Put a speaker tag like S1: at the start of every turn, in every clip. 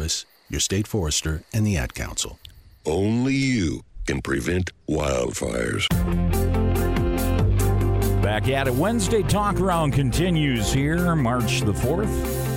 S1: Service, your state forester, and the Ad Council.
S2: Only you can prevent wildfires.
S3: Back at it. Wednesday Talk Around continues here, March the 4th.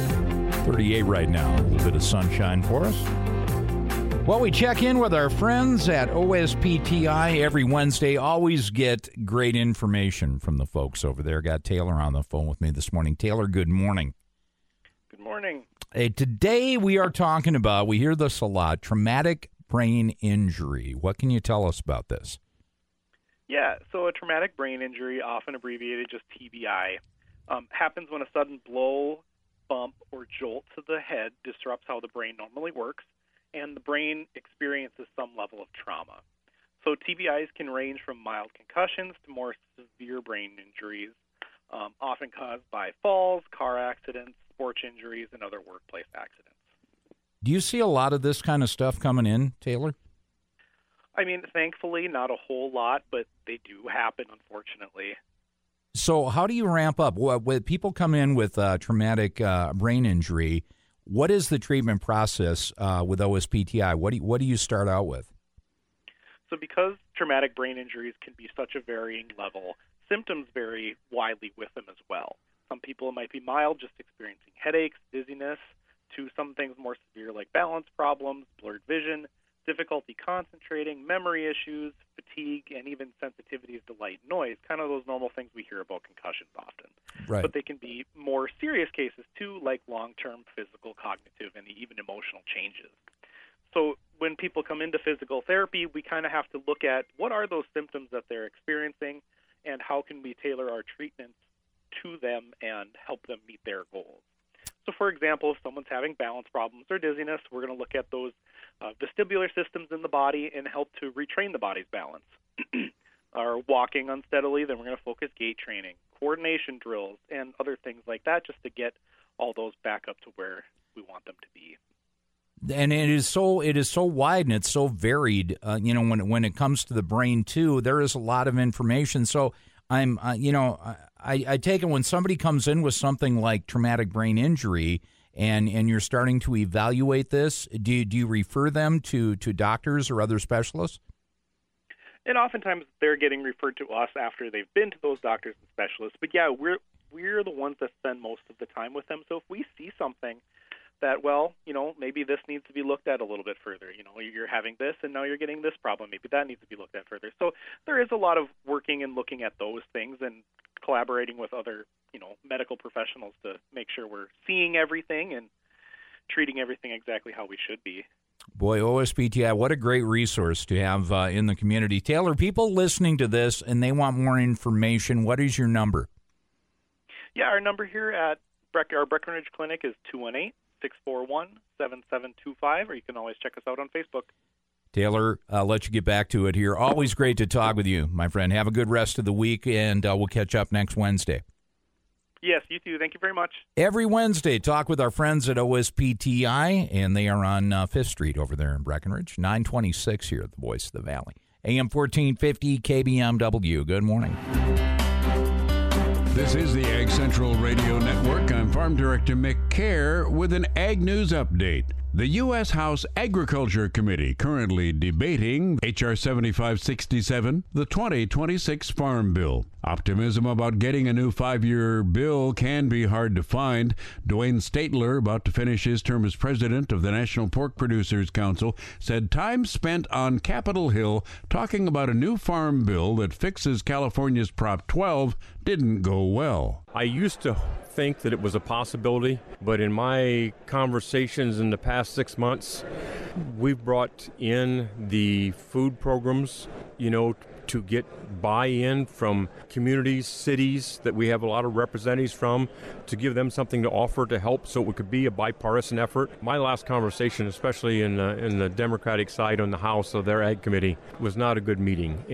S3: 38 right now. A little bit of sunshine for us. Well, we check in with our friends at OSPTI every Wednesday. Always get great information from the folks over there. Got Taylor on the phone with me this morning. Taylor, good morning.
S4: Good morning.
S3: Hey, today we are talking about, we hear this a lot, traumatic brain injury. What can you tell us about this?
S4: Yeah, so a traumatic brain injury, often abbreviated just TBI, happens when a sudden blow, bump, or jolt to the head disrupts how the brain normally works, and the brain experiences some level of trauma. So TBIs can range from mild concussions to more severe brain injuries, often caused by falls, car accidents, sports injuries, and other workplace accidents.
S3: Do you see a lot of this kind of stuff coming in, Taylor?
S4: I mean, thankfully, not a whole lot, but they do happen, unfortunately.
S3: So how do you ramp up? When people come in with traumatic brain injury, what is the treatment process with OSPTI? What do you start out with?
S4: So because traumatic brain injuries can be such a varying level, symptoms vary widely with them as well. Some people might be mild, just experiencing headaches, dizziness, to some things more severe like balance problems, blurred vision, difficulty concentrating, memory issues, fatigue, and even sensitivities to light and noise, kind of those normal things we hear about concussions often.
S3: Right.
S4: But they can be more serious cases too, like long-term physical, cognitive, and even emotional changes. So when people come into physical therapy, we kind of have to look at what are those symptoms that they're experiencing and how can we tailor our treatments to them and help them meet their goals. So, for example, if someone's having balance problems or dizziness, we're going to look at those vestibular systems in the body and help to retrain the body's balance. Or walking unsteadily, then we're going to focus gait training, coordination drills, and other things like that just to get all those back up to where we want them to be.
S3: And it is so wide and it's so varied. When it comes to the brain too, there is a lot of information. So I take it when somebody comes in with something like traumatic brain injury and you're starting to evaluate this, do you refer them to doctors or other specialists?
S4: And oftentimes they're getting referred to us after they've been to those doctors and specialists. But yeah, we're the ones that spend most of the time with them. So if we see something that, well, maybe this needs to be looked at a little bit further. You're having this, and now you're getting this problem. Maybe that needs to be looked at further. So there is a lot of working and looking at those things and collaborating with other, medical professionals to make sure we're seeing everything and treating everything exactly how we should be.
S3: Boy, OSPTI, what a great resource to have in the community. Taylor, people listening to this and they want more information, what is your number?
S4: Yeah, our number here at our Breckenridge Clinic is 218-641-7725, or you can always check us out on Facebook.
S3: Taylor, I'll let you get back to it here. Always great to talk with you, my friend. Have a good rest of the week, and we'll catch up next Wednesday.
S4: Yes, you too. Thank you very much.
S3: Every Wednesday, talk with our friends at OSPTI, and they are on 5th Street over there in Breckenridge, 926 here at the Voice of the Valley. AM 1450 KBMW. Good morning.
S5: This is the Ag Central Radio Network. I'm Farm Director Mick Kerr with an Ag News Update. The U.S. House Agriculture Committee currently debating H.R. 7567, the 2026 Farm Bill. Optimism about getting a new 5-year bill can be hard to find. Dwayne Statler, about to finish his term as president of the National Pork Producers Council, said time spent on Capitol Hill talking about a new farm bill that fixes California's Prop 12 didn't go well.
S6: I used to think that it was a possibility, but in my conversations in the past 6 months, we've brought in the food programs, to get buy-in from communities, cities that we have a lot of representatives from, to give them something to offer to help so it could be a bipartisan effort. My last conversation, especially in the Democratic side on the House of their Ag Committee, was not a good meeting.